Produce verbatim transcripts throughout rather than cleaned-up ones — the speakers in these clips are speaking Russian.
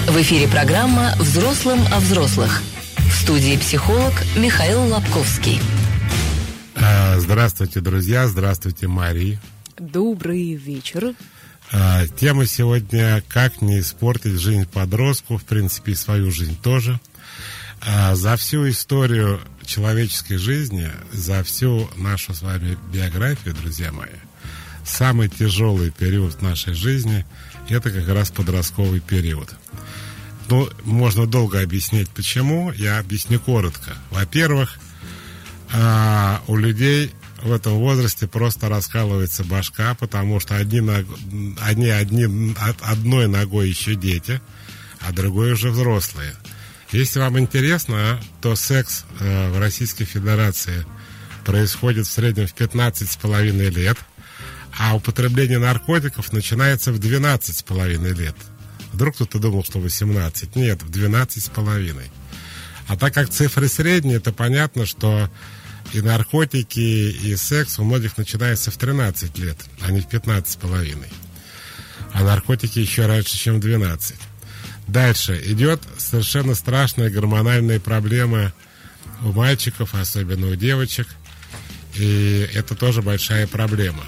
В эфире программа «Взрослым о взрослых». В студии психолог Михаил Лобковский. Здравствуйте, друзья. Здравствуйте, Мария. Добрый вечер. Тема сегодня «Как не испортить жизнь подростку», в принципе, и свою жизнь тоже. За всю историю человеческой жизни, за всю нашу с вами биографию, друзья мои, самый тяжелый период в нашей жизни – это как раз подростковый период. Ну, можно долго объяснять, почему. Я объясню коротко. Во-первых, у людей в этом возрасте просто раскалывается башка, потому что одни, одни, одни одной ногой еще дети, а другой уже взрослые. Если вам интересно, то секс в Российской Федерации происходит в среднем в пятнадцать с половиной лет, а употребление наркотиков начинается в двенадцать с половиной лет. Вдруг кто-то думал, что восемнадцать. Нет, в двенадцать с половиной. А так как цифры средние, то понятно, что и наркотики, и секс у многих начинается в тринадцать лет, а не в пятнадцать с половиной. А наркотики еще раньше, чем в двенадцать. Дальше идет совершенно страшная гормональная проблема у мальчиков, особенно у девочек. И это тоже большая проблема.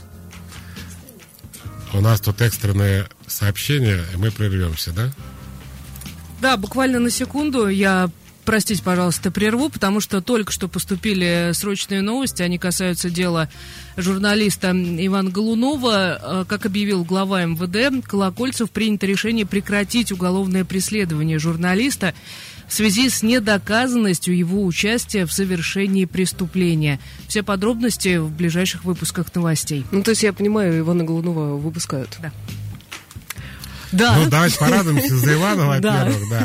У нас тут экстренное сообщение, и мы прервемся, да? Да, буквально на секунду я, простите, пожалуйста, прерву, потому что только что поступили срочные новости, они касаются дела журналиста Ивана Голунова. Как объявил глава эм вэ дэ Колокольцев, принято решение прекратить уголовное преследование журналиста в связи с недоказанностью его участия в совершении преступления. Все подробности в ближайших выпусках новостей. Ну, то есть, я понимаю, Ивана Голунова выпускают. Да. Да. Ну, давайте порадуемся за Ивана, во-первых, да.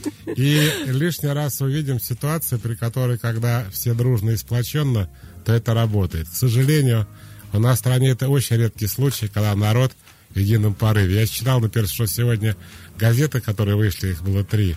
И лишний раз увидим ситуацию, при которой, когда все дружно и сплоченно, то это работает. К сожалению, у нас в стране это очень редкий случай, когда народ в едином порыве. Я читал, например, что сегодня газеты, которые вышли, их было три,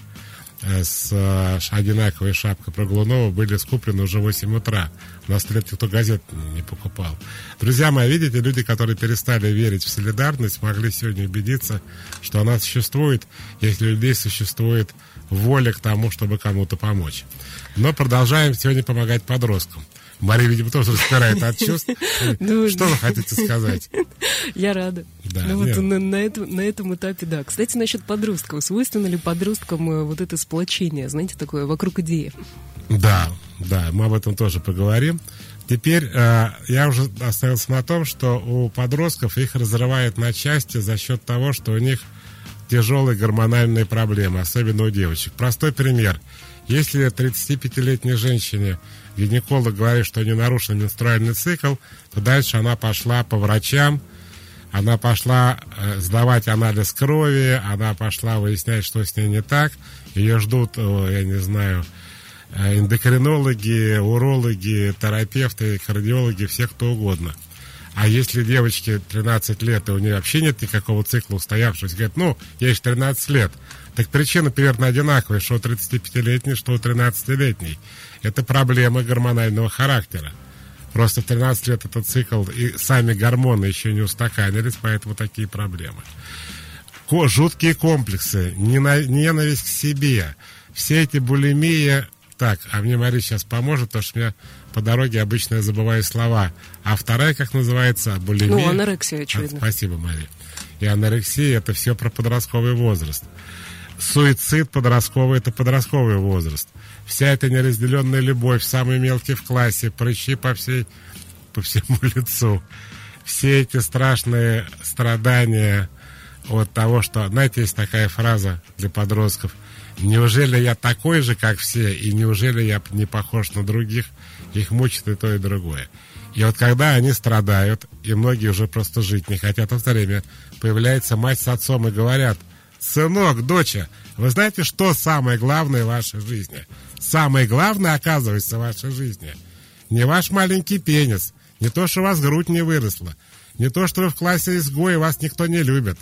с одинаковой шапкой про Голунова, были скуплены уже в восемь утра. У нас лет никто газет не покупал. Друзья мои, видите, люди, которые перестали верить в солидарность, могли сегодня убедиться, что она существует, если у людей существует воля к тому, чтобы кому-то помочь. Но продолжаем сегодня помогать подросткам. Мария, видимо, тоже распирает от чувств. Что вы хотите сказать? Я рада. Да, ну, вот на, на, этом, на этом этапе, да. Кстати, насчет подростков. Свойственно ли подросткам вот это сплочение, знаете, такое вокруг идеи? Да, да, мы об этом тоже поговорим. Теперь э, я уже остановился на том, что у подростков их разрывает на части за счет того, что у них тяжелые гормональные проблемы, особенно у девочек. Простой пример. Если тридцатипятилетней женщине гинеколог говорит, что не нарушен менструальный цикл, то дальше она пошла по врачам, она пошла э, сдавать анализ крови, она пошла выяснять, что с ней не так. Ее ждут, э, я не знаю, э, эндокринологи, урологи, терапевты, кардиологи, все кто угодно. А если девочке тринадцать лет, и у нее вообще нет никакого цикла устоявшегося, говорят, ну, ей же тринадцать лет. Так причина примерно одинаковая, что у тридцатипятилетней, что у тринадцатилетней. Это проблемы гормонального характера. Просто в тринадцать лет этот цикл, и сами гормоны еще не устаканились, поэтому такие проблемы. Ко- жуткие комплексы, ненависть к себе, все эти булимия. Так, а мне Мария сейчас поможет, потому что у меня по дороге обычно я забываю слова. А вторая, как называется, булимия? Ну, анорексия, очевидно. А, спасибо, Мария. И анорексия — это все про подростковый возраст. Суицид подростковый — это подростковый возраст. Вся эта неразделенная любовь, самый мелкий в классе, прыщи по всей, по всему лицу. Все эти страшные страдания от того, что, знаете, есть такая фраза для подростков: неужели я такой же, как все, и неужели я не похож на других? Их мучит и то, и другое. И вот когда они страдают, и многие уже просто жить не хотят, в это время появляется мать с отцом и говорят: сынок, доча, вы знаете, что самое главное в вашей жизни? Самое главное, оказывается, в вашей жизни не ваш маленький пенис, не то, что у вас грудь не выросла, не то, что вы в классе изгои, вас никто не любит.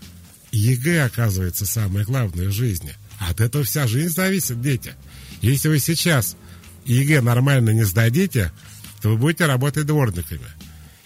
ЕГЭ, оказывается, самое главное в жизни. От этого вся жизнь зависит, дети. Если вы сейчас ЕГЭ нормально не сдадите, то вы будете работать дворниками.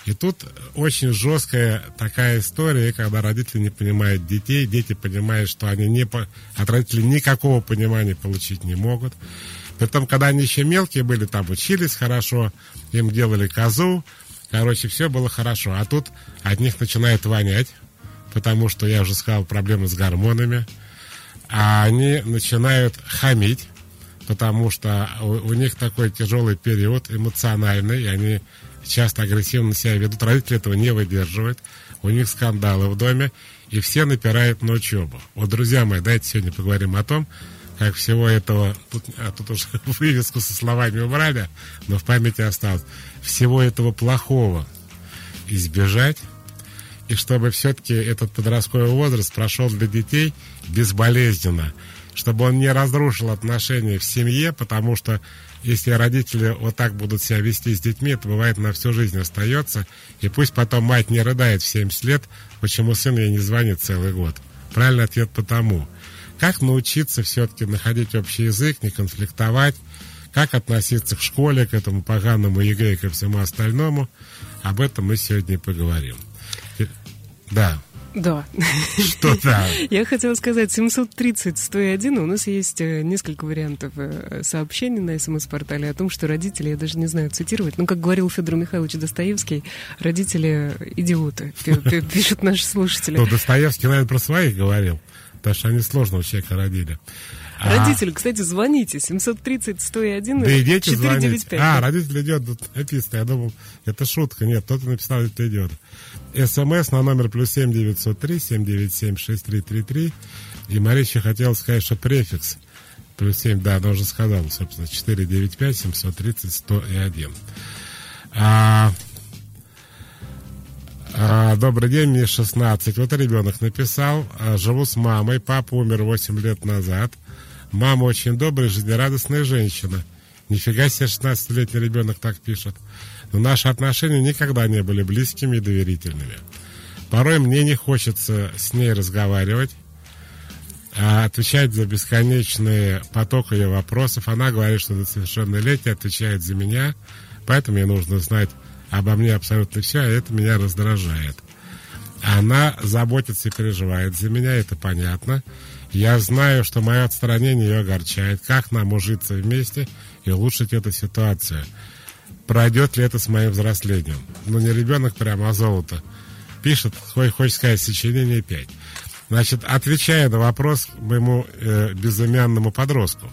И тут очень жесткая такая история, когда родители не понимают детей, дети понимают, что они не по... от родителей никакого понимания получить не могут. Притом, когда они еще мелкие были, там учились хорошо, им делали козу, короче, все было хорошо. А тут от них начинает вонять, потому что, я уже сказал, проблемы с гормонами. А они начинают хамить, потому что у, у них такой тяжелый период эмоциональный, и они часто агрессивно себя ведут. Родители этого не выдерживают, у них скандалы в доме, и все напирают на учебу. Вот, друзья мои, давайте сегодня поговорим о том, как всего этого, тут, а тут уже вывеску со словами убрали, но в памяти осталось, всего этого плохого избежать, и чтобы все-таки этот подростковый возраст прошел для детей безболезненно, чтобы он не разрушил отношения в семье, потому что если родители вот так будут себя вести с детьми, это бывает на всю жизнь остается, и пусть потом мать не рыдает в семьдесят лет, почему сын ей не звонит целый год. Правильный ответ потому. Как научиться все-таки находить общий язык, не конфликтовать, как относиться к школе, к этому поганому ЕГЭ и ко всему остальному, об этом мы сегодня и поговорим. Да. Да. Что да? Я хотела сказать, семьсот тридцать сто один, у нас есть несколько вариантов сообщений на СМС-портале о том, что родители, я даже не знаю цитировать, но, как говорил Федор Михайлович Достоевский, родители идиоты, пишут наши слушатели. Ну, Достоевский, наверное, про своих говорил, потому что они сложного человека родили. Родители, а... кстати, звоните, семьсот тридцать сто один, да и дети четыреста девяносто пять. А, родитель идет, тут написано, я думал, это шутка, нет, кто-то написал, это идет. СМС на номер плюс семь девятьсот три семь девять семь шесть три три три. И Мария еще хотела сказать, что префикс плюс семь, да, она уже сказала, собственно, четыре девять пять семьсот тридцать сто один. А... А, добрый день, мне шестнадцать. Вот ребенок написал, а, живу с мамой, папа умер восемь лет назад. Мама очень добрая, жизнерадостная женщина. Нифига себе, шестнадцатилетний ребенок так пишет. Но наши отношения никогда не были близкими и доверительными. Порой мне не хочется с ней разговаривать, а отвечать за бесконечный поток ее вопросов. Она говорит, что до совершеннолетия отвечает за меня, поэтому ей нужно знать обо мне абсолютно все, а это меня раздражает. Она заботится и переживает за меня, это понятно. Я знаю, что мое отстранение ее огорчает. Как нам ужиться вместе и улучшить эту ситуацию? Пройдет ли это с моим взрослением? Ну, не ребенок прямо, а золото. Пишет, хочет сказать, сочинение пять. Значит, отвечая на вопрос моему э, безымянному подростку.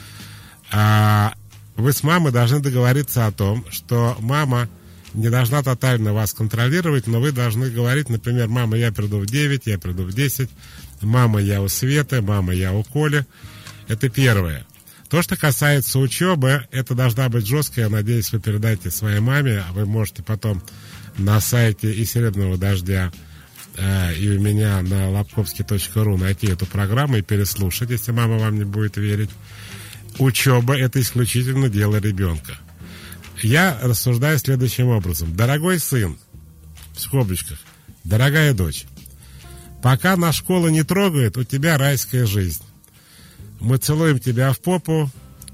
А, вы с мамой должны договориться о том, что мама не должна тотально вас контролировать, но вы должны говорить, например, мама, я приду в девять, я приду в десять, мама, я у Светы, мама, я у Коли. Это первое. То, что касается учебы, это должна быть жесткая, я надеюсь, вы передайте своей маме, а вы можете потом на сайте и «Серебряного дождя», э, и у меня на лобковский точка ру найти эту программу и переслушать, если мама вам не будет верить. Учеба – это исключительно дело ребенка. Я рассуждаю следующим образом. Дорогой сын, в скобочках, дорогая дочь, пока нас школа не трогает, у тебя райская жизнь. Мы целуем тебя в попу,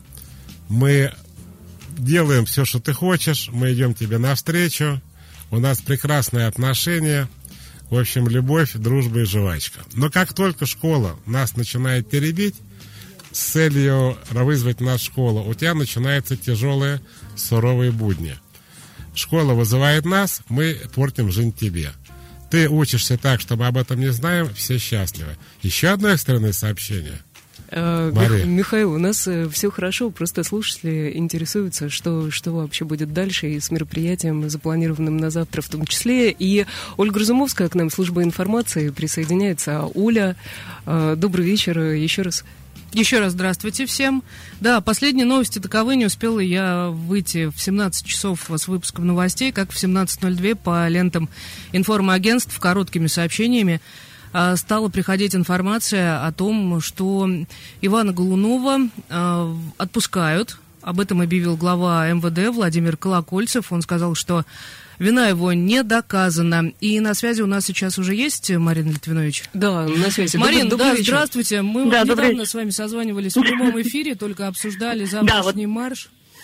мы делаем все, что ты хочешь, мы идем тебе навстречу, у нас прекрасные отношения, в общем, любовь, дружба и жвачка. Но как только школа нас начинает теребить, с целью вызвать нас в школу, у тебя начинаются тяжелые, суровые будни. Школа вызывает нас, мы портим жизнь тебе. Ты учишься так, что мы об этом не знаем, все счастливы. Еще одно экстренное сообщение. А, Мих, Михаил, у нас э, все хорошо, просто слушатели интересуются, что, что вообще будет дальше и с мероприятием, запланированным на завтра в том числе. И Ольга Разумовская к нам, служба информации, присоединяется. Оля, э, добрый вечер еще раз. Еще раз здравствуйте всем. Да, последние новости таковы. Не успела я выйти в семнадцать часов с выпуском новостей, как в семнадцать ноль два по лентам информагентств короткими сообщениями стала приходить информация о том, что Ивана Голунова э, отпускают. Об этом объявил глава эм вэ дэ Владимир Колокольцев. Он сказал, что вина его не доказана. И на связи у нас сейчас уже есть Марина Литвинович? Да, на связи. Марина, добрый, да, добрый здравствуйте. Мы да, недавно с вами созванивались в прямом эфире, только обсуждали завтрашний да, вот... марш.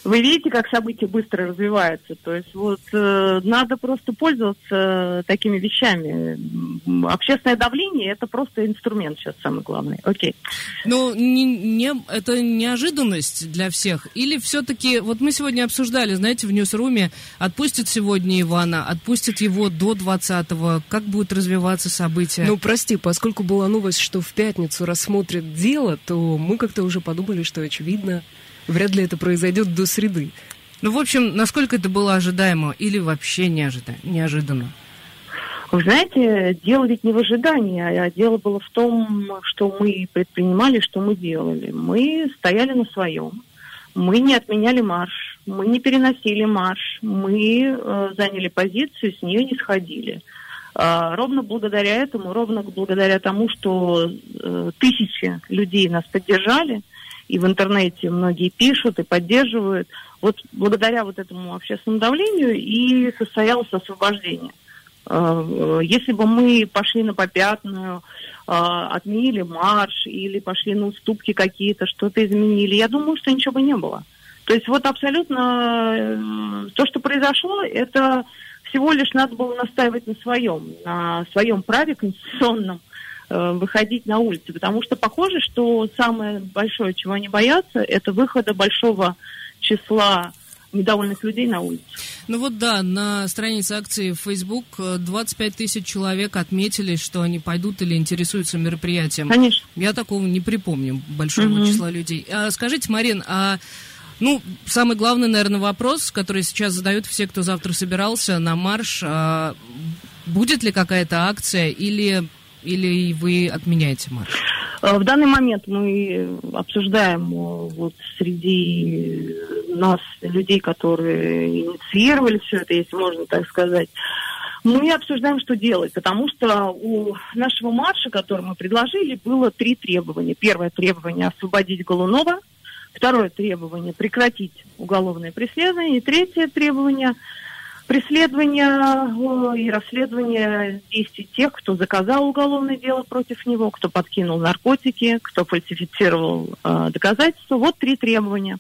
Вы видите, как события быстро развиваются. То есть вот э, надо просто пользоваться такими вещами. Общественное давление – это просто инструмент сейчас самый главный. Окей. Ну, не, не, это неожиданность для всех? Или все-таки, вот мы сегодня обсуждали, знаете, в Ньюсруме, отпустят сегодня Ивана, отпустят его до двадцатого, как будут развиваться события? Ну, прости, поскольку была новость, что в пятницу рассмотрят дело, то мы как-то уже подумали, что, очевидно, вряд ли это произойдет до среды. Ну, в общем, насколько это было ожидаемо или вообще неожиданно? неожиданно? Вы знаете, дело ведь не в ожидании, а дело было в том, что мы предпринимали, что мы делали. Мы стояли на своем, мы не отменяли марш, мы не переносили марш, мы э, заняли позицию, с нее не сходили. Э, ровно благодаря этому, ровно благодаря тому, что э, тысячи людей нас поддержали, и в интернете многие пишут и поддерживают. Вот благодаря вот этому общественному давлению и состоялось освобождение. Если бы мы пошли на попятную, отменили марш или пошли на уступки какие-то, что-то изменили, я думаю, что ничего бы не было. То есть вот абсолютно то, что произошло, это всего лишь надо было настаивать на своем, на своем праве конституционном, выходить на улицы, потому что похоже, что самое большое, чего они боятся, это выхода большого числа недовольных людей на улицу. Ну вот да, на странице акции в Facebook двадцать пять тысяч человек отметили, что они пойдут или интересуются мероприятием. Конечно. Я такого не припомню, большого mm-hmm. числа людей. А, скажите, Марин, а ну, самый главный, наверное, вопрос, который сейчас задают все, кто завтра собирался на марш, а, будет ли какая-то акция или... Или вы отменяете марш? В данный момент мы обсуждаем вот среди нас людей, которые инициировали все это, если можно так сказать, мы обсуждаем, что делать, потому что у нашего марша, который мы предложили, было три требования. Первое требование – освободить Голунова. Второе требование – прекратить уголовное преследование. И третье требование – преследование и расследование действий тех, кто заказал уголовное дело против него, кто подкинул наркотики, кто фальсифицировал э, доказательства. Вот три требования.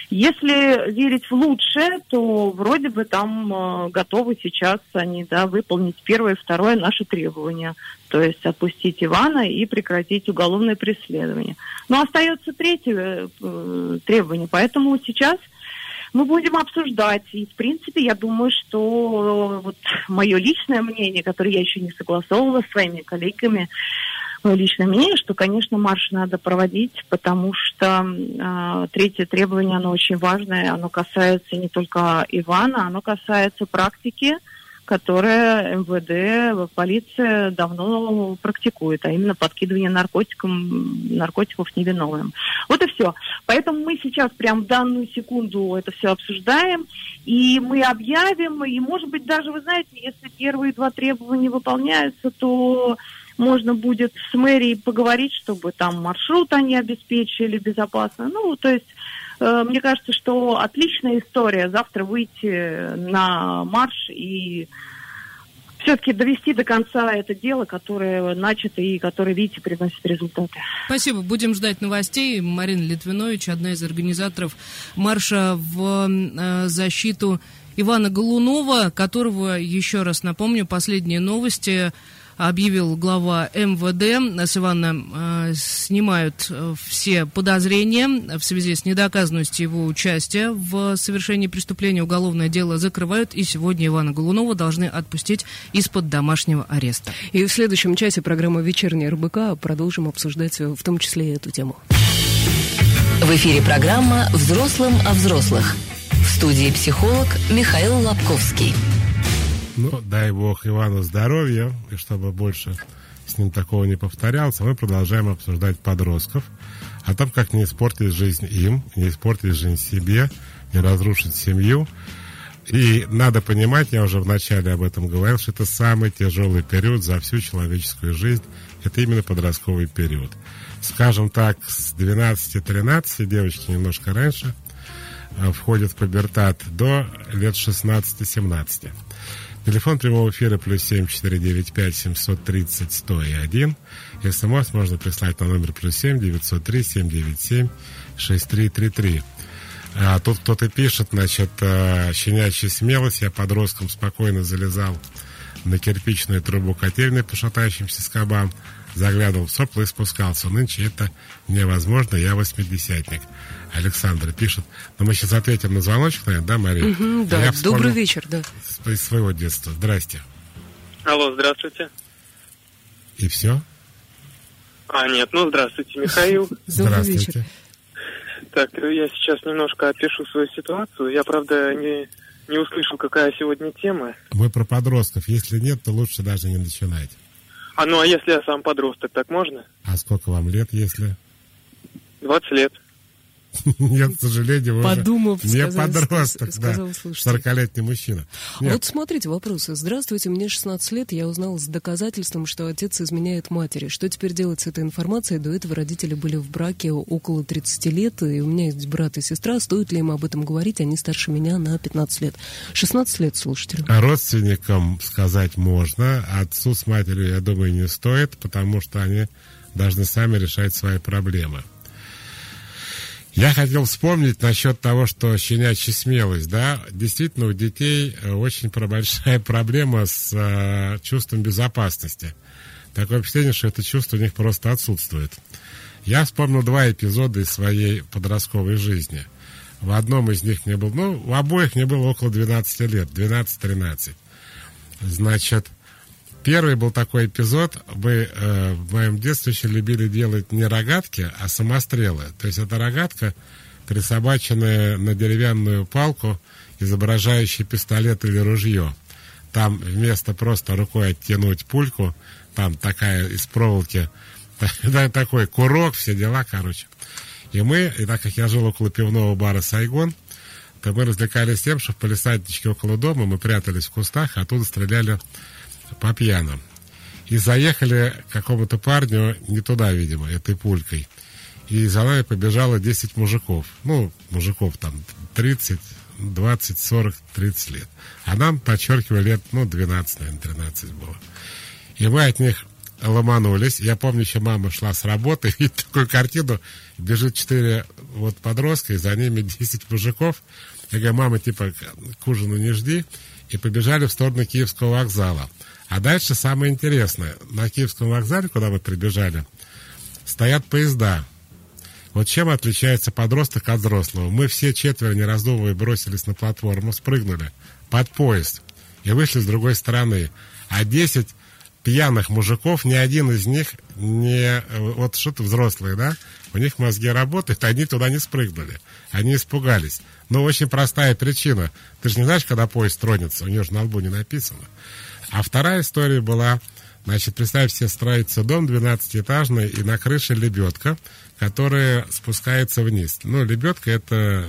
Если верить в лучшее, то вроде бы там э, готовы сейчас они, да, выполнить первое и второе наше требование. То есть отпустить Ивана и прекратить уголовное преследование. Но остается третье э, требование. Поэтому сейчас мы будем обсуждать. И, в принципе, я думаю, что вот мое личное мнение, которое я еще не согласовывала с своими коллегами, мое личное мнение, что, конечно, марш надо проводить, потому что э, третье требование, оно очень важное. Оно касается не только Ивана, оно касается практики, которое эм вэ дэ, полиция давно практикует, а именно подкидывание наркотикам, наркотиков невиновным. Вот и все. Поэтому мы сейчас прям в данную секунду это все обсуждаем, и мы объявим, и, может быть, даже, вы знаете, если первые два требования выполняются, то можно будет с мэрией поговорить, чтобы там маршрут они обеспечили безопасно. Ну, то есть мне кажется, что отличная история завтра выйти на марш и все-таки довести до конца это дело, которое начато и которое, видите, приносит результаты. Спасибо. Будем ждать новостей. Марина Литвинович, одна из организаторов марша в защиту Ивана Голунова, которого, еще раз напомню, последние новости объявил глава эм вэ дэ. С Ивана э, снимают э, все подозрения в связи с недоказанностью его участия в совершении преступления. Уголовное дело закрывают, и сегодня Ивана Голунова должны отпустить из-под домашнего ареста. И в следующем часе программы «Вечерняя эр бэ ка» продолжим обсуждать в том числе и эту тему. В эфире программа «Взрослым о взрослых». В студии психолог Михаил Лобковский. Ну, дай бог Ивану здоровья, и чтобы больше с ним такого не повторялось, мы продолжаем обсуждать подростков, о том, как не испортить жизнь им, не испортить жизнь себе, не разрушить семью. И надо понимать, я уже вначале об этом говорил, что это самый тяжелый период за всю человеческую жизнь, это именно подростковый период. Скажем так, с двенадцати-тринадцати, девочки немножко раньше, входят в пубертат до лет шестнадцати-семнадцати. Телефон прямого эфира плюс семь четыре девять пять семьсот тридцать сто один. СМС можно прислать на номер плюс семь девятьсот три семь девять семь шесть три три три. А тут кто-то пишет, значит, щенячья смелость. Я подростком спокойно залезал на кирпичную трубу котельной по шатающимся скобам, заглядывал в сопла и спускался. Нынче это невозможно, я восьмидесятник. Александр пишет. Но мы сейчас ответим на звоночек, наверное, да, Мария? Угу, да, я добрый вечер, да. Из своего детства. Здрасте. Алло, здравствуйте. И все? А, нет, ну, здравствуйте, Михаил. Здравствуйте. Так, я сейчас немножко опишу свою ситуацию. Я, правда, не, не услышал, какая сегодня тема. Мы про подростков. Если нет, то лучше даже не начинать. А ну, а если я сам подросток, так можно? А сколько вам лет, если? двадцать лет. Нет, к сожалению, вы Подумав, уже не сказал, подросток, сказал, да, слушайте. сорокалетний мужчина. Нет. Вот смотрите, вопросы. Здравствуйте, мне шестнадцать лет, я узнал с доказательством, что отец изменяет матери. Что теперь делать с этой информацией? До этого родители были в браке около тридцати лет, и у меня есть брат и сестра. Стоит ли им об этом говорить? Они старше меня на пятнадцать лет. шестнадцать лет, слушателям. А родственникам сказать можно, а отцу с матерью, я думаю, не стоит, потому что они должны сами решать свои проблемы. Я хотел вспомнить насчет того, что щенячья смелость, да, действительно у детей очень большая проблема с э, чувством безопасности. Такое впечатление, что это чувство у них просто отсутствует. Я вспомнил два эпизода из своей подростковой жизни. В одном из них мне было, ну, у обоих мне было около двенадцати лет, двенадцать-тринадцать. Значит, первый был такой эпизод, мы э, в моем детстве еще любили делать не рогатки, а самострелы. То есть это рогатка, присобаченная на деревянную палку, изображающая пистолет или ружье. Там вместо просто рукой оттянуть пульку, там такая из проволоки, такой курок, все дела, короче. И мы, и так как я жил около пивного бара «Сайгон», то мы развлекались тем, что в палисадничке около дома мы прятались в кустах, а оттуда стреляли по пьяным. И заехали к какому-то парню не туда, видимо, этой пулькой. И за нами побежало десять мужиков. Ну, мужиков там тридцать, двадцать, сорок, тридцать лет. А нам, подчеркиваю, лет, ну, двенадцать, наверное, тринадцать было. И мы от них ломанулись. Я помню, еще мама шла с работы, и такую картину, бежит четыре вот подростка, и за ними десять мужиков. Я говорю, мама, типа, к ужину не жди. И побежали в сторону Киевского вокзала. А дальше самое интересное. На Киевском вокзале, куда мы прибежали, стоят поезда. Вот чем отличается подросток от взрослого? Мы все четверо, не раздумывая, бросились на платформу, спрыгнули под поезд и вышли с другой стороны. А десять пьяных мужиков, ни один из них не... Вот что-то взрослые, да? У них мозги работают, они туда не спрыгнули. Они испугались. Но очень простая причина. Ты же не знаешь, когда поезд тронется, у него же на лбу не написано. А вторая история была, значит, представь себе, строится дом двенадцатиэтажный, и на крыше лебедка, которая спускается вниз. Ну, лебедка — это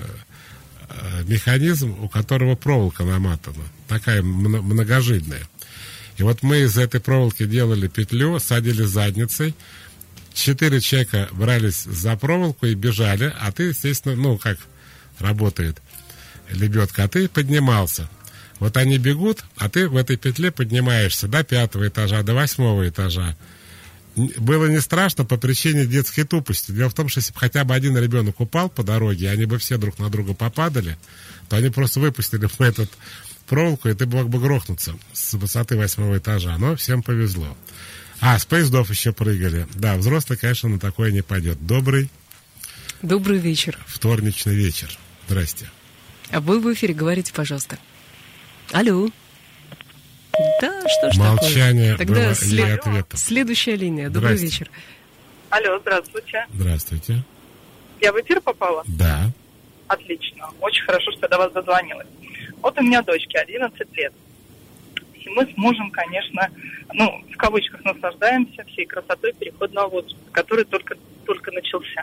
механизм, у которого проволока наматана, такая многожильная. И вот мы из этой проволоки делали петлю, садили задницей, четыре человека брались за проволоку и бежали, а ты, естественно, ну, как работает лебедка, а ты поднимался. Вот они бегут, а ты в этой петле поднимаешься до пятого этажа, до восьмого этажа. Было не страшно по причине детской тупости. Дело в том, что если бы хотя бы один ребенок упал по дороге, и они бы все друг на друга попадали, то они просто выпустили бы этот проволоку, и ты мог бы грохнуться с высоты восьмого этажа. Но всем повезло. А, с поездов еще прыгали. Да, взрослый, конечно, на такое не пойдет. Добрый... Добрый вечер. Вторничный вечер. Здрасте. А вы в эфире, говорите, пожалуйста. Алло. Да, что ж Молчание такое? Тогда было след... ей ответом. Следующая линия. Добрый вечер. Алло, здравствуйте. Здравствуйте. Я в эфир попала? Да. Отлично. Очень хорошо, что я до вас дозвонилась. Вот у меня дочке одиннадцать лет. И мы с мужем, конечно, ну, в кавычках наслаждаемся всей красотой переходного возраста, который только, только начался.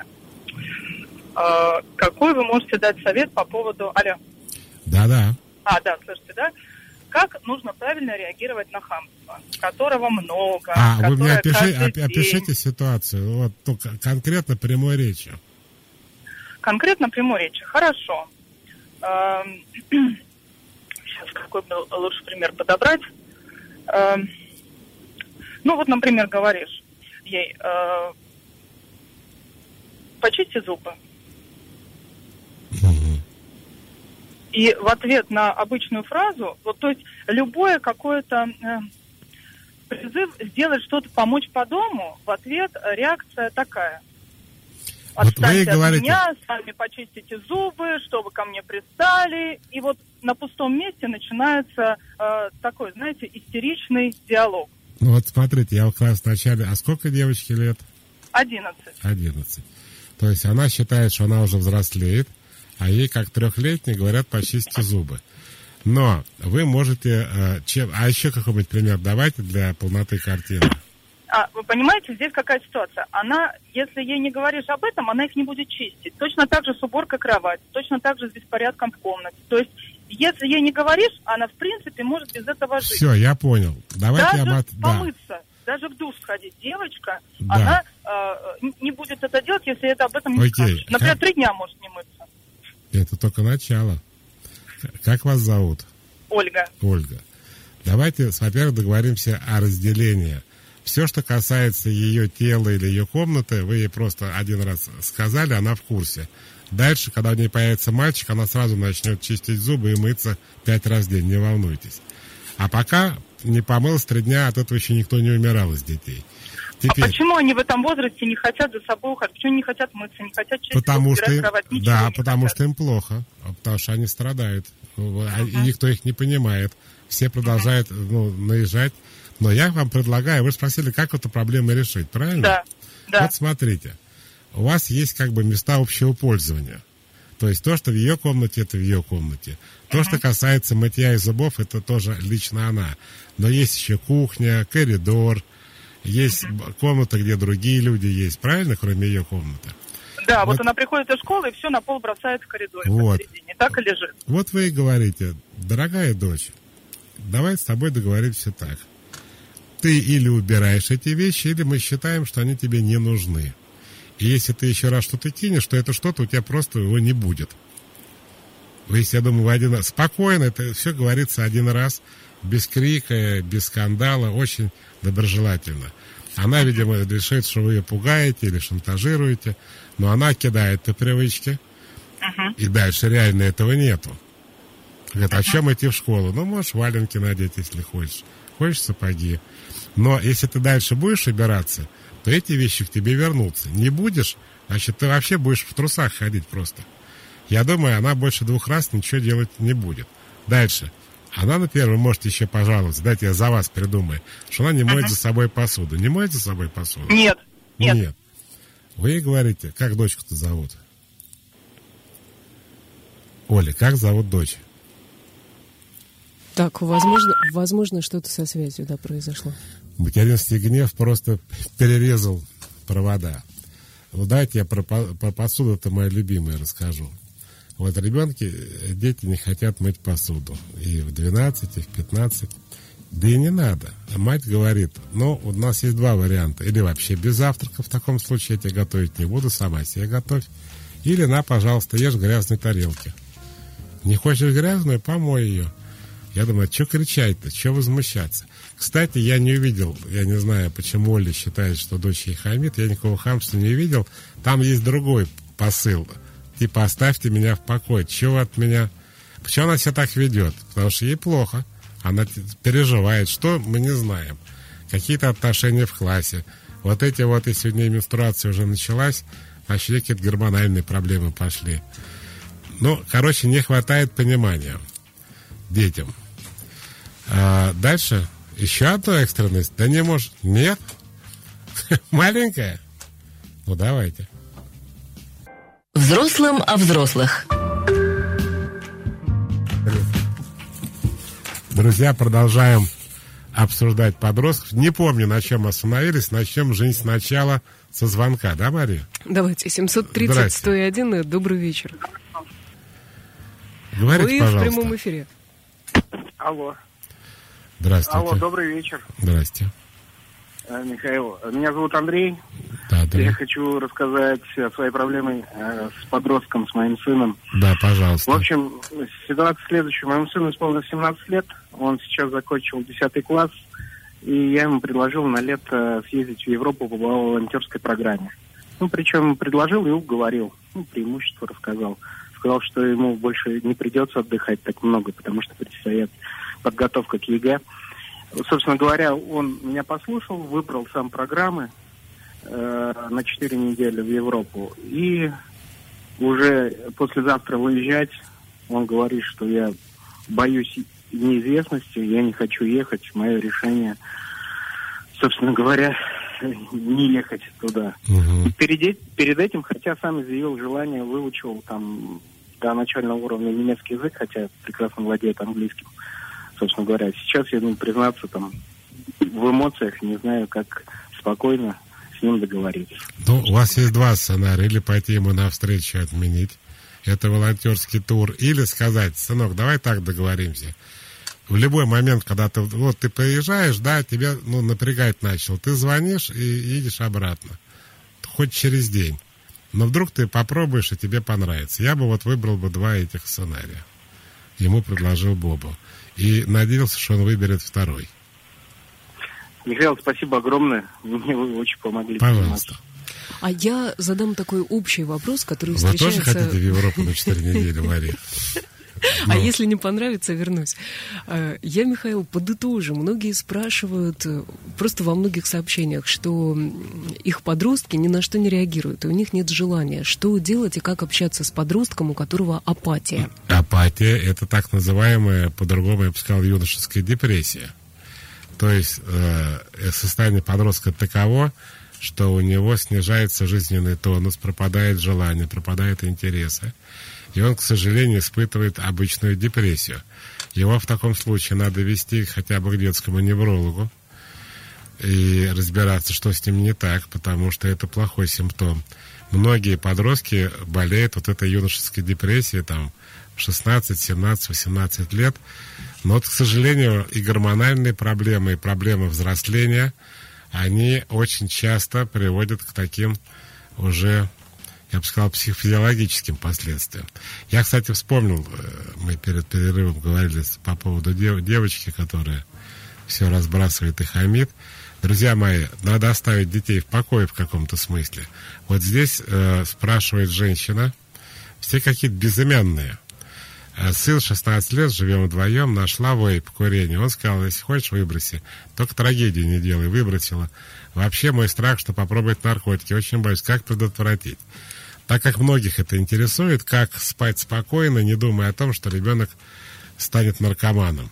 Э, какой вы можете дать совет по поводу... Алло. Да-да. А, да, слышите, да? Как нужно правильно реагировать на хамство, которого много, А, вы мне опиши, каждый опишите день. ситуацию, вот, ну, конкретно прямой речью. Конкретно прямой речи. Хорошо. Эм, сейчас какой бы лучше пример подобрать. Эм, ну, вот, например, говоришь ей, э, почисти зубы. Угу. И в ответ на обычную фразу, вот, то есть любое какое-то э, призыв сделать что-то, помочь по дому, в ответ реакция такая. Отстаньте вот от говорите... меня, сами почистите зубы, что вы ко мне пристали. И вот на пустом месте начинается э, такой, знаете, истеричный диалог. Ну вот смотрите, я как раз вначале... А сколько девочке лет? Одиннадцать. Одиннадцать. То есть она считает, что она уже взрослеет, а ей, как трехлетней, говорят, почистите зубы. Но вы можете... Э, чем... А еще какой-нибудь пример давайте для полноты картины. А, вы понимаете, здесь какая ситуация? Она, если ей не говоришь об этом, она их не будет чистить. Точно так же с уборкой кровати, точно так же с беспорядком в комнате. То есть, если ей не говоришь, она, в принципе, может без этого жить. Все, я понял. Давайте даже об... помыться, да. даже в душ сходить. Девочка, да. она э, не будет это делать, если это об этом не Окей. скажешь. Например, как... три дня может не мыться. Это только начало. Как вас зовут? Ольга. Ольга. Давайте, во-первых, договоримся о разделении. Все, что касается ее тела или ее комнаты, вы ей просто один раз сказали, она в курсе. Дальше, когда у нее появится мальчик, она сразу начнет чистить зубы и мыться пять раз в день, не волнуйтесь. А пока не помылась три дня, от этого еще никто не умирал из детей. Теперь, а почему они в этом возрасте не хотят за собой уходить? Почему не хотят мыться, не хотят чистить, потому убирать что, кровать? Ничего да, не потому хотят. что им плохо, потому что они страдают. Uh-huh. И никто их не понимает. Все продолжают uh-huh. ну, наезжать. Но я вам предлагаю, вы спросили, как эту проблему решить, правильно? Да, да. Вот смотрите, у вас есть как бы места общего пользования. То есть то, что в ее комнате, это в ее комнате. То, uh-huh. что касается мытья и зубов, это тоже лично она. Но есть еще кухня, коридор, есть uh-huh. комната, где другие люди есть, правильно, кроме ее комнаты? Да, вот, вот она приходит из школы и все на пол бросает в коридоре вот. посередине. Так и лежит. Вот вы и говорите, дорогая дочь, давай с тобой договоримся так. Ты или убираешь эти вещи, или мы считаем, что они тебе не нужны. И если ты еще раз что-то кинешь, то это что-то у тебя просто его не будет. Если, я думаю, вы один раз... Спокойно, это все говорится один раз, без крика, без скандала, очень доброжелательно. Она, видимо, решит, что вы ее пугаете или шантажируете, но она кидает по привычке, uh-huh. и дальше реально этого нету. Говорит, uh-huh. а чем идти в школу? Ну, можешь валенки надеть, если хочешь. Хочешь сапоги. Но если ты дальше будешь убираться, то эти вещи к тебе вернутся. Не будешь, значит, ты вообще будешь в трусах ходить просто. Я думаю, она больше двух раз ничего делать не будет. Дальше. Она, например, вы можете еще пожаловаться, дайте я за вас придумаю, что она не моет uh-huh. за собой посуду. Не моет за собой посуду? Нет. Нет. Нет. Вы ей говорите, как дочку-то зовут? Оля, как зовут дочь? Так, возможно, возможно, что-то со связью, да, произошло. Материнский гнев просто перерезал провода. Ну, давайте я про, про посуду, это моя любимая, расскажу. Вот ребенки, дети не хотят мыть посуду. И в двенадцать, и в пятнадцать. Да и не надо. Мать говорит, ну, у нас есть два варианта. Или вообще без завтрака, в таком случае я тебе готовить не буду, сама себе готовь. Или на, пожалуйста, ешь в грязной тарелке. Не хочешь грязную, помой ее. Я думаю, что кричать-то, что возмущаться? Кстати, я не увидел, я не знаю, почему Оля считает, что дочь ей хамит, я никакого хамства не видел. Там есть другой посыл. Типа, оставьте меня в покое. Чего от меня? Почему она себя так ведет? Потому что ей плохо. Она переживает. Что, мы не знаем. Какие-то отношения в классе. Вот эти вот, если у нее менструация уже началась, значит, какие-то гормональные проблемы пошли. Ну, короче, не хватает понимания детям. А дальше еще одна экстренность. Да не может. Нет? Маленькая? Ну, давайте. Взрослым о взрослых. Друзья, продолжаем обсуждать подростков. Не помню, на чем остановились. Начнем жизнь сначала со звонка. Да, Мария? Давайте. семьсот тридцать сто один. Добрый вечер. Говорите, Вы пожалуйста. в прямом эфире. Алло. Здравствуйте. Алло, добрый вечер. Здрасте. Михаил, меня зовут Андрей. Да, да. Я хочу рассказать о своей проблеме э, с подростком, с моим сыном. Да, пожалуйста. В общем, ситуация следующая. Моему сыну исполнилось семнадцать лет. Он сейчас закончил десятый класс. И я ему предложил на лето съездить в Европу по волонтерской программе. Ну, причем предложил и уговорил. Ну, преимущество рассказал. сказал, что ему больше не придется отдыхать так много, потому что предстоит подготовка к ЕГЭ. Собственно говоря, он меня послушал, выбрал сам программы э, на четыре недели в Европу. И уже послезавтра выезжать, он говорит, что я боюсь неизвестности, я не хочу ехать. Мое решение, собственно говоря, не ехать туда. Угу. Перед, перед этим, хотя сам изъявил желание, выучил там до начального уровня немецкий язык, хотя прекрасно владеет английским, собственно говоря. Сейчас я, ну, признаться, там, в эмоциях не знаю, как спокойно с ним договориться. Ну, у вас есть два сценария. Или пойти ему навстречу отменить. Это волонтерский тур. Или сказать: сынок, давай так договоримся. В любой момент, когда ты, вот, ты приезжаешь, да, тебя, ну, напрягать начал. Ты звонишь и едешь обратно. Хоть через день. Но вдруг ты попробуешь, и тебе понравится. Я бы вот выбрал бы два этих сценария. Ему предложил Бобу. И надеялся, что он выберет второй. Михаил, спасибо огромное. Мне вы очень помогли. Пожалуйста. А я задам такой общий вопрос, который Вы встречается... Вы тоже хотите в Европу на четыре недели, Мария? А ну. Если не понравится, вернусь. Я, Михаил, подытожу. Многие спрашивают, просто во многих сообщениях, что их подростки ни на что не реагируют, и у них нет желания. Что делать и как общаться с подростком, у которого апатия? Апатия – это так называемая, по-другому я бы сказал, юношеская депрессия. То есть э, состояние подростка таково, что у него снижается жизненный тонус, пропадает желание, пропадают интересы. И он, к сожалению, испытывает обычную депрессию. Его в таком случае надо вести хотя бы к детскому неврологу и разбираться, что с ним не так, потому что это плохой симптом. Многие подростки болеют вот этой юношеской депрессией там, в шестнадцать, семнадцать, восемнадцать лет. Но вот, к сожалению, и гормональные проблемы, и проблемы взросления, они очень часто приводят к таким уже, я бы сказал, психофизиологическим последствиям. Я, кстати, вспомнил, мы перед перерывом говорили по поводу дев- девочки, которая все разбрасывает и хамит. Друзья мои, надо оставить детей в покое в каком-то смысле. Вот здесь э, спрашивает женщина, все какие-то безымянные. Сын шестнадцать лет, живем вдвоем, нашла вейп, курение. Он сказал: если хочешь, выброси. Только трагедии не делай. Выбросила. Вообще мой страх, что попробовать наркотики. Очень боюсь, как предотвратить. Так как многих это интересует, как спать спокойно, не думая о том, что ребенок станет наркоманом.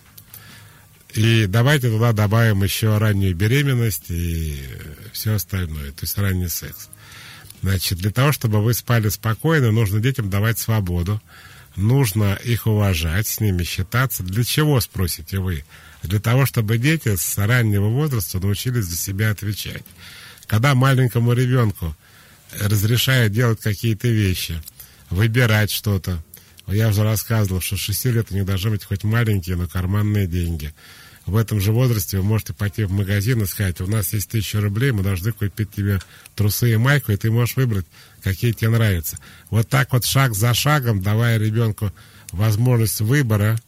И давайте туда добавим еще раннюю беременность и все остальное, то есть ранний секс. Значит, для того, чтобы вы спали спокойно, нужно детям давать свободу. Нужно их уважать, с ними считаться. Для чего, спросите вы? Для того, чтобы дети с раннего возраста научились за себя отвечать. Когда маленькому ребенку разрешают делать какие-то вещи, выбирать что-то. Я уже рассказывал, что с шести лет у них должны быть хоть маленькие, но карманные деньги. В этом же возрасте вы можете пойти в магазин и сказать: у нас есть тысяча рублей, мы должны купить тебе трусы и майку, и ты можешь выбрать, какие тебе нравятся. Вот так вот шаг за шагом, давая ребенку возможность выбора,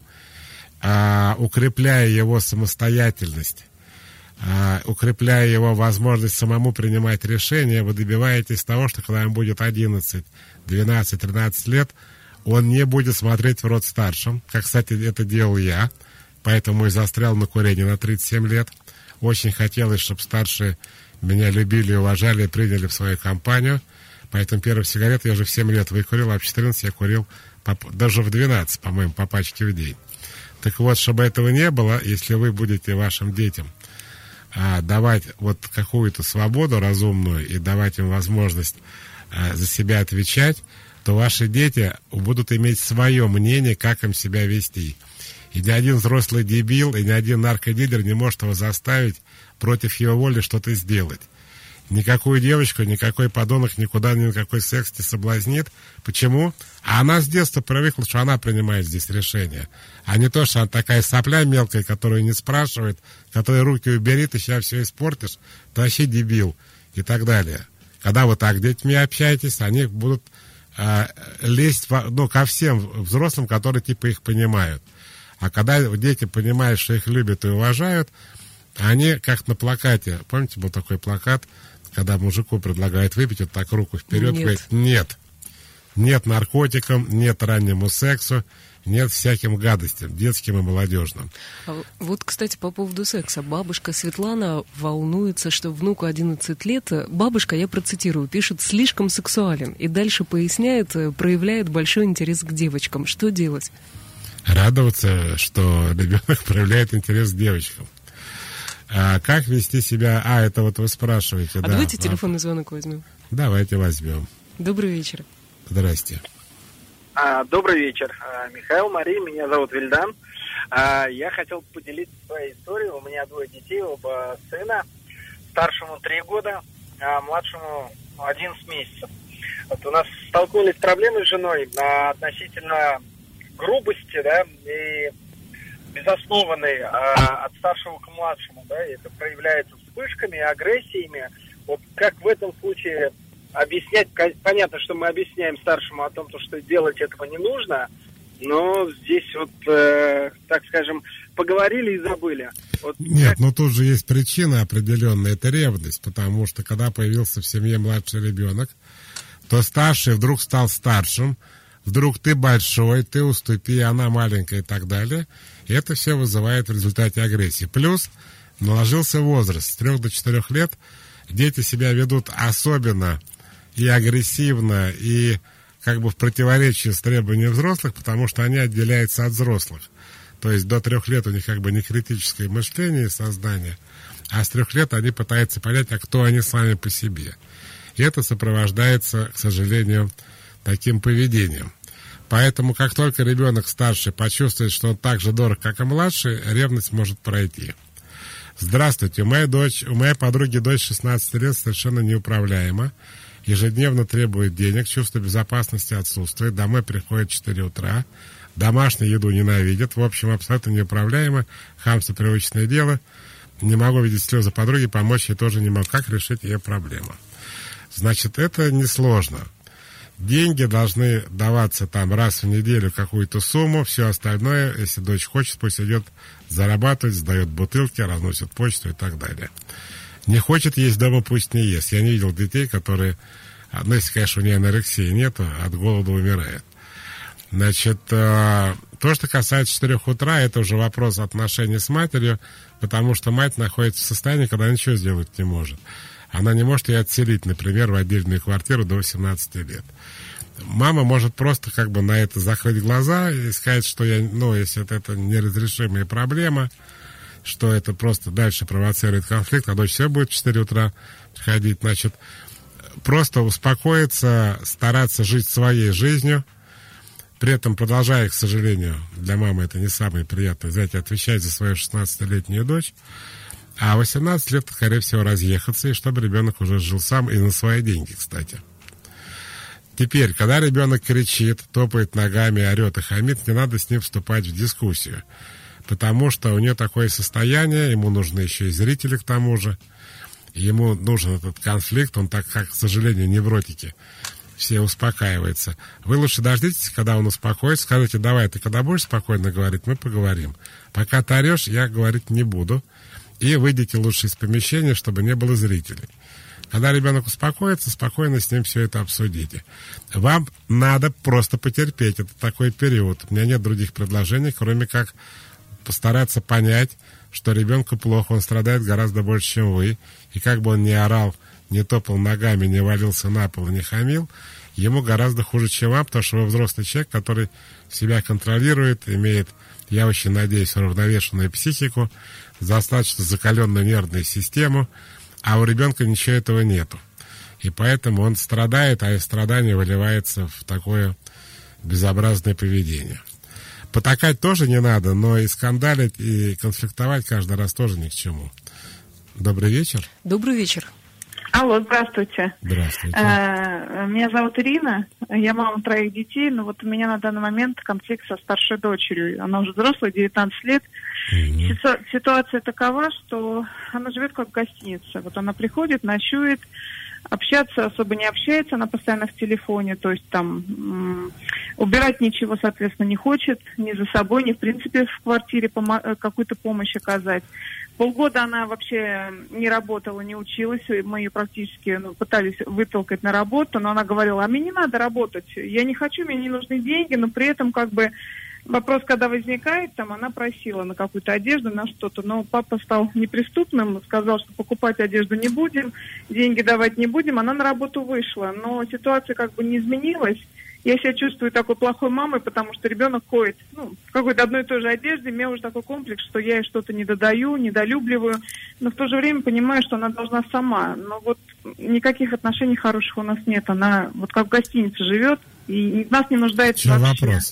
а, укрепляя его самостоятельность, а, укрепляя его возможность самому принимать решения, вы добиваетесь того, что когда ему будет одиннадцать, двенадцать, тринадцать лет, он не будет смотреть в рот старшим, как, кстати, это делал я. Поэтому и застрял на курении на тридцать семь лет. Очень хотелось, чтобы старшие меня любили, уважали и приняли в свою компанию. Поэтому первую сигарету я уже в семь лет выкурил, а в четырнадцать я курил по, даже в двенадцать, по-моему, по пачке в день. Так вот, чтобы этого не было, если вы будете вашим детям а, давать вот какую-то свободу разумную и давать им возможность а, за себя отвечать, то ваши дети будут иметь свое мнение, как им себя вести. И ни один взрослый дебил, и ни один наркодилер не может его заставить против его воли что-то сделать. Никакую девочку, никакой подонок никуда, ни на какой секс не соблазнит. Почему? А она с детства привыкла, что она принимает здесь решение. А не то, что она такая сопля мелкая, которую не спрашивает, которая руки убери, ты сейчас все испортишь, ты вообще дебил и так далее. Когда вы так с детьми общаетесь, они будут э, лезть в, ну, ко всем взрослым, которые типа их понимают. А когда дети понимают, что их любят и уважают, они как на плакате. Помните, был такой плакат, когда мужику предлагают выпить, вот так руку вперед, нет. говорит: нет, Нет наркотикам, нет раннему сексу, нет всяким гадостям, детским и молодежным. Вот, кстати, по поводу секса. Бабушка Светлана волнуется, что внуку одиннадцать лет. Бабушка, я процитирую, пишет, слишком сексуален. И дальше поясняет, проявляет большой интерес к девочкам. Что делать? Радоваться, что ребенок проявляет интерес к девочкам. А как вести себя? А, это вот вы спрашиваете. А да, давайте а... телефонный звонок возьмем. Давайте возьмем. Добрый вечер. Здрасте. А, добрый вечер. А, Михаил, Мария, меня зовут Вильдан. А, я хотел поделиться своей историей. У меня двое детей, оба сына. Старшему три года, а младшему одиннадцать месяцев. Вот у нас столкнулись с проблемой с женой а, относительно грубости, да, и безоснованной а, от старшего к младшему, да, и это проявляется вспышками, агрессиями. Вот как в этом случае объяснять? Понятно, что мы объясняем старшему о том, что делать этого не нужно, но здесь вот, э, так скажем, поговорили и забыли. Вот Нет, как... ну тут же есть причина определенная, это ревность, потому что когда появился в семье младший ребенок, то старший вдруг стал старшим, вдруг ты большой, ты уступи, она маленькая и так далее. И это все вызывает в результате агрессии. Плюс наложился возраст. С трех до четырех лет дети себя ведут особенно и агрессивно, и как бы в противоречии с требованием взрослых, потому что они отделяются от взрослых. То есть до трех лет у них как бы не критическое мышление и сознание, а с трех лет они пытаются понять, а кто они сами по себе. И это сопровождается, к сожалению, таким поведением. Поэтому, как только ребенок старший почувствует, что он так же дорог, как и младший, ревность может пройти. Здравствуйте, у моей, дочь, у моей подруги дочь шестнадцати лет совершенно неуправляема. Ежедневно требует денег, чувство безопасности отсутствует, домой приходит в четыре утра, домашнюю еду ненавидит, в общем, абсолютно неуправляемо, хамство привычное дело. Не могу видеть слезы подруги, помочь ей тоже не могу. Как решить ее проблему? Значит, это несложно. Деньги должны даваться там раз в неделю какую-то сумму, все остальное, если дочь хочет, пусть идет зарабатывать, сдает бутылки, разносит почту и так далее. Не хочет есть дома, пусть не ест. Я не видел детей, которые, ну, если, конечно, у нее анорексии нету, от голода умирает. Значит, то, что касается четырех утра, это уже вопрос отношений с матерью, потому что мать находится в состоянии, когда ничего сделать не может. Она не может ее отселить, например, в отдельную квартиру до восемнадцати лет. Мама может просто как бы на это закрыть глаза и сказать, что я, ну, если это, это неразрешимая проблема, что это просто дальше провоцирует конфликт, а дочь все будет в четыре утра приходить, значит, просто успокоиться, стараться жить своей жизнью, при этом продолжая, к сожалению, для мамы это не самое приятное, взять и отвечать за свою шестнадцатилетнюю дочь, а восемнадцать лет, скорее всего, разъехаться, и чтобы ребенок уже жил сам и на свои деньги, кстати. Теперь, когда ребенок кричит, топает ногами, орет и хамит, не надо с ним вступать в дискуссию, потому что у нее такое состояние, ему нужны еще и зрители к тому же, ему нужен этот конфликт, он так, как, к сожалению, невротики, все успокаиваются. Вы лучше дождитесь, когда он успокоится, скажите, давай, ты когда будешь спокойно говорить, мы поговорим. Пока ты орешь, я говорить не буду, и выйдите лучше из помещения, чтобы не было зрителей. Когда ребенок успокоится, спокойно с ним все это обсудите. Вам надо просто потерпеть. Это такой период. У меня нет других предложений, кроме как постараться понять, что ребенку плохо, он страдает гораздо больше, чем вы. И как бы он ни орал, не топал ногами, не валился на пол, не хамил, ему гораздо хуже, чем вам, потому что вы взрослый человек, который себя контролирует, имеет, я очень надеюсь, уравновешенную психику, достаточно закаленную нервную систему, а у ребенка ничего этого нету. И поэтому он страдает, а из страдания выливается в такое безобразное поведение. Потакать тоже не надо, но и скандалить, и конфликтовать каждый раз тоже ни к чему. Добрый вечер. Добрый вечер. Алло, здравствуйте. Здравствуйте. Э, меня зовут Ирина, я мама троих детей, но вот у меня на данный момент конфликт со старшей дочерью. Она уже взрослая, девятнадцать лет. Mm-hmm. Ситу- ситуация такова, что она живет как в гостинице. Вот она приходит, ночует, общаться особо не общается, она постоянно в телефоне, то есть там м- убирать ничего, соответственно, не хочет, ни за собой, ни в принципе в квартире помо- какую-то помощь оказать. Полгода она вообще не работала, не училась, мы ее практически ну, пытались вытолкать на работу, но она говорила, а мне не надо работать, я не хочу, мне не нужны деньги, но при этом как бы вопрос, когда возникает, там она просила на какую-то одежду, на что-то, но папа стал неприступным, сказал, что покупать одежду не будем, деньги давать не будем, она на работу вышла, но ситуация как бы не изменилась. Я себя чувствую такой плохой мамой, потому что ребенок ходит ну, в какой-то одной и той же одежде, у меня уже такой комплекс, что я ей что-то не додаю, недолюбливаю, но в то же время понимаю, что она должна сама. Но вот никаких отношений хороших у нас нет, она вот как в гостинице живет и нас не нуждается Что вообще. Вопрос?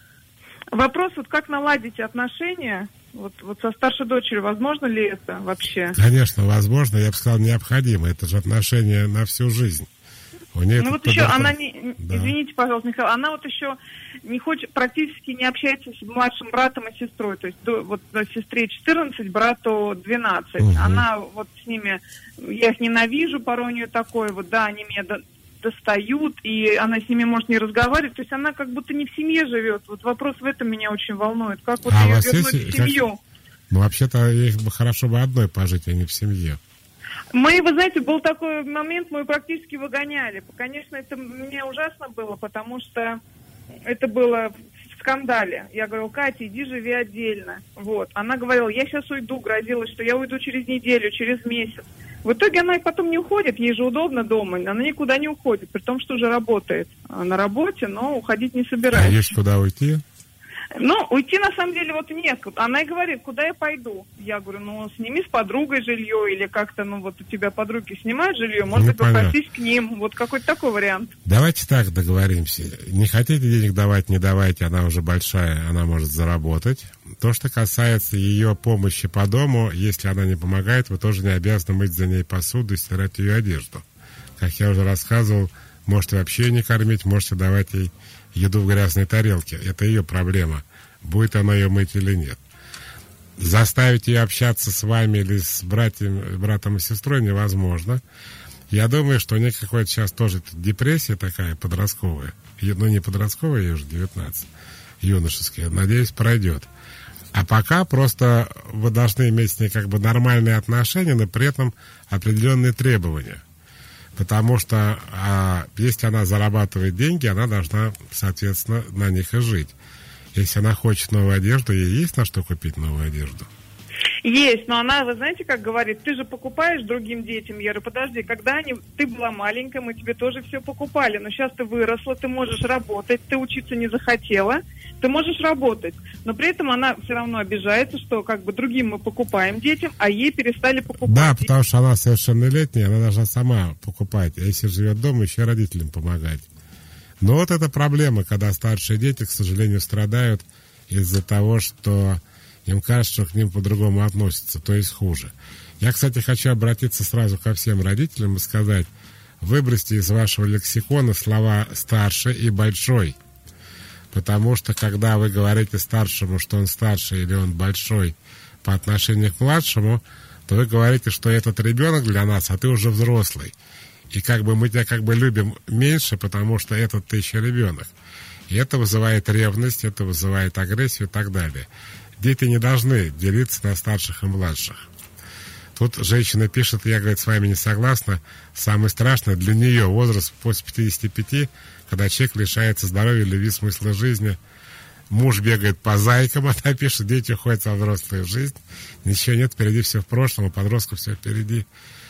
Вопрос, вот как наладить отношения вот, вот со старшей дочерью, возможно ли это вообще? Конечно, возможно, я бы сказал, необходимо. Это же отношения на всю жизнь. У нее ну вот подоход... еще она не, да. извините, пожалуйста, Михаил, она вот еще не хочет, практически не общается с младшим братом и сестрой, то есть до, вот сестре четырнадцать, брату двенадцать. Угу. Она вот с ними, я их ненавижу, порой у нее такое, вот да, они меня до, достают, и она с ними может не разговаривать, то есть она как будто не в семье живет. Вот вопрос в этом меня очень волнует. Как вот а ее есть... вернуть в семью? Как... Ну, вообще-то, ей бы хорошо бы одной пожить, а не в семье. Мы, вы знаете, был такой момент, мы практически выгоняли. Конечно, это мне ужасно было, потому что это было в скандале. Я говорила, Катя, иди живи отдельно. Вот. Она говорила, я сейчас уйду, грозилась, что я уйду через неделю, через месяц. В итоге она и потом не уходит, ей же удобно дома, она никуда не уходит, при том, что уже работает на работе, но уходить не собирается. А есть куда уйти? Ну, уйти на самом деле вот нет. Она и говорит, куда я пойду? Я говорю, ну, сними с подругой жилье, или как-то, ну, вот у тебя подруги снимают жилье, может быть, попросись к ним. Вот какой-то такой вариант. Давайте так договоримся. Не хотите денег давать, не давайте, она уже большая, она может заработать. То, что касается ее помощи по дому, если она не помогает, вы тоже не обязаны мыть за ней посуду и стирать ее одежду. Как я уже рассказывал, можете вообще не кормить, можете давать ей еду в грязной тарелке. Это ее проблема, будет она ее мыть или нет. Заставить ее общаться с вами или с братьям, братом и сестрой невозможно. Я думаю, что у нее какая-то сейчас тоже депрессия такая подростковая. Ну, не подростковая, ей уже девятнадцать, юношеская. Надеюсь, пройдет. А пока просто вы должны иметь с ней как бы нормальные отношения, но при этом определенные требования. Потому что а, если она зарабатывает деньги, она должна, соответственно, на них и жить. Если она хочет новую одежду, ей есть на что купить новую одежду? Есть, но она, вы знаете, как говорит, ты же покупаешь другим детям. Я говорю, подожди, когда они, ты была маленькая, мы тебе тоже все покупали, но сейчас ты выросла, ты можешь работать, ты учиться не захотела, ты можешь работать. Но при этом она все равно обижается, что как бы другим мы покупаем детям, а ей перестали покупать. Да, потому что она совершеннолетняя, она должна сама покупать, а если живет дома, еще родителям помогать. Но вот это проблема, когда старшие дети, к сожалению, страдают из-за того, что им кажется, что к ним по-другому относятся, то есть хуже. Я, кстати, хочу обратиться сразу ко всем родителям и сказать, выбросьте из вашего лексикона слова «старший» и «большой». Потому что, когда вы говорите старшему, что он старший или он большой по отношению к младшему, то вы говорите, что этот ребенок для нас, а ты уже взрослый. И как бы мы тебя как бы любим меньше, потому что этот ты еще ребенок. И это вызывает ревность, это вызывает агрессию и так далее. Дети не должны делиться на старших и младших. Тут женщина пишет, я, говорит, с вами не согласна. Самое страшное для нее возраст после пятидесяти пяти, когда человек лишается здоровья, любви, смысла жизни. Муж бегает по зайкам, она пишет, дети уходят во взрослую жизнь. Ничего нет, впереди все в прошлом, у подростков все впереди.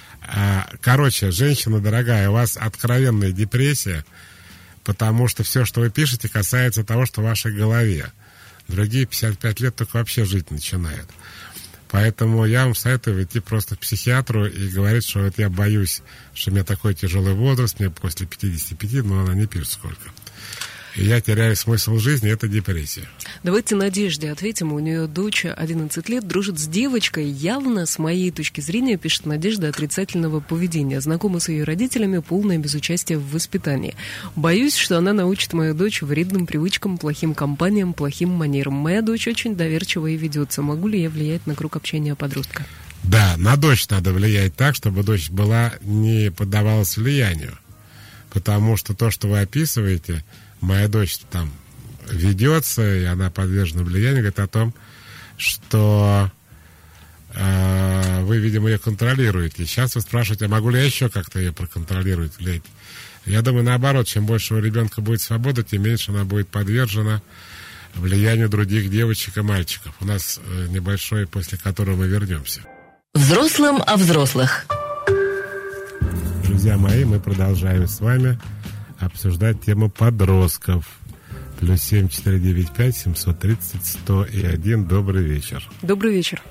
Короче, женщина дорогая, у вас откровенная депрессия, потому что все, что вы пишете, касается того, что в вашей голове. Другие пятьдесят пять лет только вообще жить начинают. Поэтому я вам советую идти просто к психиатру и говорить, что вот я боюсь, что у меня такой тяжелый возраст, мне после пятидесяти пяти, но она не пишет сколько. И я теряю смысл жизни, это депрессия. Давайте Надежде ответим. У нее дочь одиннадцать лет, дружит с девочкой, явно, с моей точки зрения, пишет Надежда, отрицательного поведения. Знакома с ее родителями, полное безучастие в воспитании. Боюсь, что она научит мою дочь вредным привычкам, плохим компаниям, плохим манерам. Моя дочь очень доверчива и ведется. Могу ли я влиять на круг общения подростка? Да, на дочь надо влиять так, чтобы дочь была, не поддавалась влиянию. Потому что то, что вы описываете, моя дочь там ведется, и она подвержена влиянию, говорит о том, что э, вы, видимо, ее контролируете. Сейчас вы спрашиваете, а могу ли я еще как-то ее проконтролировать, влиять? Я думаю, наоборот, чем больше у ребенка будет свободы, тем меньше она будет подвержена влиянию других девочек и мальчиков. У нас э, небольшой, после которого мы вернемся. Взрослым о взрослых. Друзья мои, мы продолжаем с вами обсуждать тему подростков. Плюс семь четыре девять пять семьсот тридцать сто и один. Добрый вечер. Добрый вечер.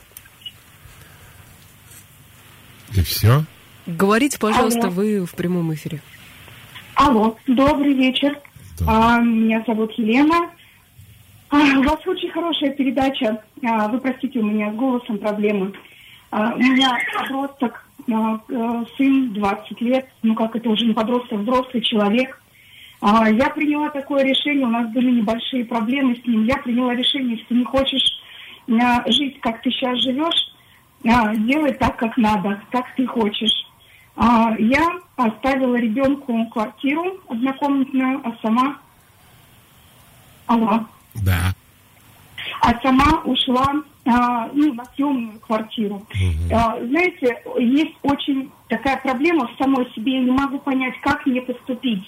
И все? Говорите, пожалуйста, Алло. вы в прямом эфире. Алло, добрый вечер. А, меня зовут Елена. А, у вас очень хорошая передача. А, вы простите, у меня с голосом проблемы. А, у меня подросток, а, а, сын, двадцать лет. Ну как это уже не подросток, взрослый человек. А, я приняла такое решение, у нас были небольшие проблемы с ним. Я приняла решение, если ты не хочешь а, жить, как ты сейчас живешь, а, делай так, как надо, как ты хочешь. А, я оставила ребенку квартиру однокомнатную, а сама... Алло. Да. А сама ушла а, ну, на съемную квартиру. Угу. А, знаете, есть очень такая проблема в самой себе, я не могу понять, как мне поступить.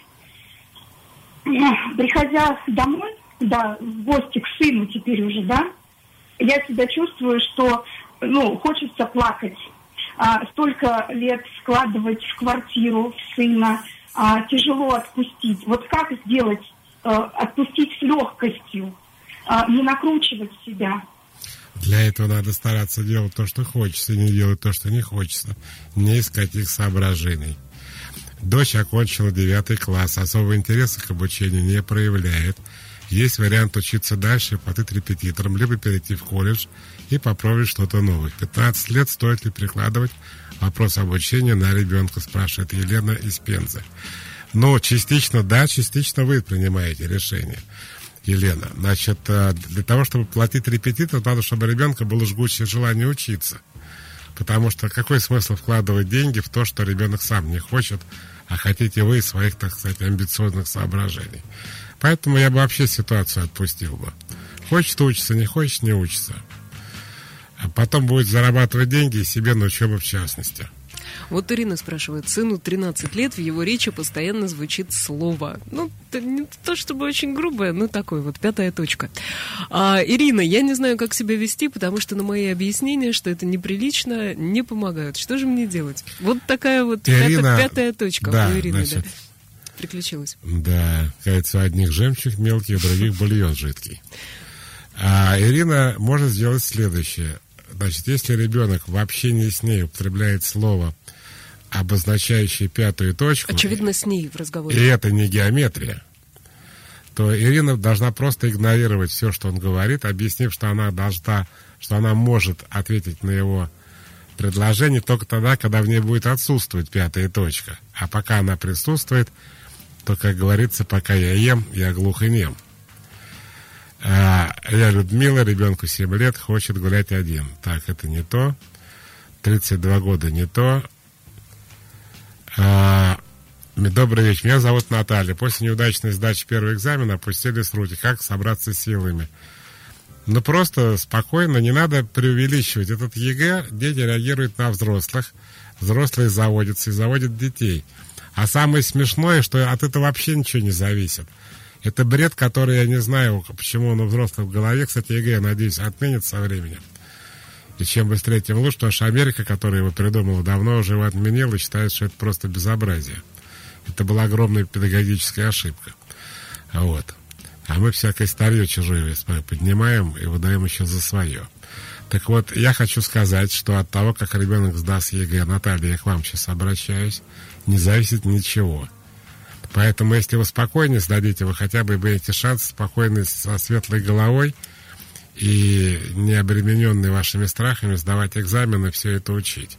Приходя домой, да, в гости к сыну теперь уже, да, я себя чувствую, что, ну, хочется плакать. А, столько лет складывать в квартиру сына, а, тяжело отпустить. Вот как сделать, а, отпустить с легкостью, а, не накручивать себя? Для этого надо стараться делать то, что хочется, и не делать то, что не хочется. Не искать их соображений. Дочь окончила девятый класс, особого интереса к обучению не проявляет. Есть вариант учиться дальше, платить репетиторам, либо перейти в колледж и попробовать что-то новое. В пятнадцать лет стоит ли прикладывать вопрос обучения на ребенка, спрашивает Елена из Пензы. Но частично да, частично вы принимаете решение, Елена. Значит, для того, чтобы платить репетитор, надо, чтобы у ребенка было жгучее желание учиться. Потому что какой смысл вкладывать деньги в то, что ребенок сам не хочет, а хотите вы из своих, так сказать, амбициозных соображений. Поэтому я бы вообще ситуацию отпустил бы. Хочет учиться, не хочет, не учится. А потом будет зарабатывать деньги и себе на учебу в частности. Вот Ирина спрашивает, сыну тринадцать лет, в его речи постоянно звучит слово. Ну, это не то чтобы очень грубое, но такое вот, пятая точка. А, Ирина, я не знаю, как себя вести, потому что на мои объяснения, что это неприлично, не помогают. Что же мне делать? Вот такая вот Ирина, пятая, пятая точка да, у Ирины, значит, да. Приключилась. Да, кажется, у одних жемчуг мелкий, у других бульон жидкий. А Ирина может сделать следующее. Значит, если ребенок в общении с ней употребляет слово, обозначающее пятую точку... Очевидно, с ней в разговоре. И это не геометрия, то Ирина должна просто игнорировать все, что он говорит, объяснив, что она должна, что она может ответить на его предложение только тогда, когда в ней будет отсутствовать пятая точка. А пока она присутствует, то, как говорится, пока я ем, я глух и нем. А, я Людмила, ребенку семь лет, хочет гулять один. Так, это не то. тридцать два года не то. А, добрый вечер, меня зовут Наталья. После неудачной сдачи первого экзамена опустились руки. Как собраться с силами? Ну, просто спокойно, не надо преувеличивать. Этот ЕГЭ, дети реагируют на взрослых. Взрослые заводятся и заводят детей. А самое смешное, что от этого вообще ничего не зависит. Это бред, который я не знаю, почему он у взрослых в голове. Кстати, ЕГЭ, я надеюсь, отменит со временем. И чем быстрее, тем лучше, потому что Америка, которая его придумала, давно уже его отменила и считает, что это просто безобразие. Это была огромная педагогическая ошибка. Вот. А мы всякое старье чужое поднимаем и выдаем еще за свое. Так вот, я хочу сказать, что от того, как ребенок сдаст ЕГЭ, Наталья, я к вам сейчас обращаюсь, не зависит ничего. Поэтому, если вы спокойнее сдадите, вы хотя бы имеете шанс спокойно, со светлой головой и не обремененный вашими страхами сдавать экзамены, все это учить.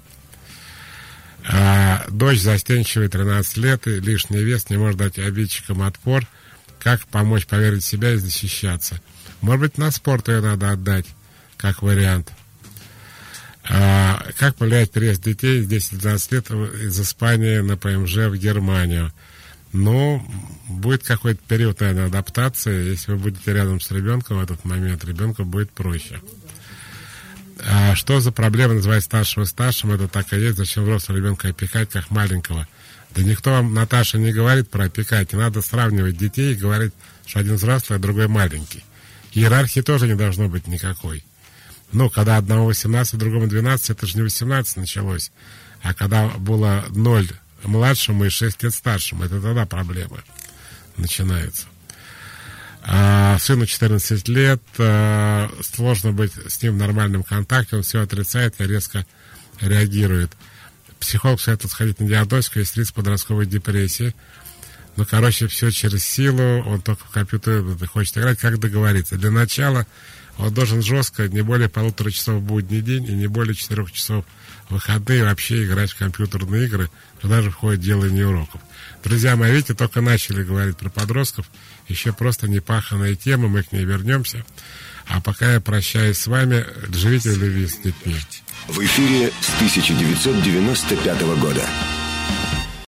А дочь застенчивая, тринадцать лет, и лишний вес, не может дать обидчикам отпор. Как помочь поверить в себя и защищаться? Может быть, на спорт ее надо отдать, как вариант. А, как повлияет переезд детей с десяти-двенадцати лет из Испании на ПМЖ в Германию? Ну, будет какой-то период, наверное, адаптации. Если вы будете рядом с ребенком в этот момент, ребенку будет проще. А что за проблема называть старшего старшим? Это так и есть. Зачем взрослого ребенка опекать, как маленького? Да никто вам, Наташа, не говорит про опекать. Не надо сравнивать детей и говорить, что один взрослый, а другой маленький. Иерархии тоже не должно быть никакой. Ну, когда одному восемнадцать, другому двенадцать, это же не восемнадцать началось. А когда было ноль младшему и шесть лет старшему, это тогда проблема начинается. А сыну четырнадцать лет, а, сложно быть с ним в нормальном контакте, он все отрицает и резко реагирует. Психолог советует сходить на диагностику, есть риск подростковой депрессии. Ну, короче, все через силу, он только в компьютер хочет играть, как договориться. Для начала он должен жестко, не более полутора часов в будний день и не более четырех часов в выходные вообще играть в компьютерные игры, туда же входит делание уроков. Друзья мои, видите, только начали говорить про подростков, еще просто непаханная тема, мы к ней вернемся. А пока я прощаюсь с вами, живите в любви с детьми. В эфире с тысяча девятьсот девяносто пятого года.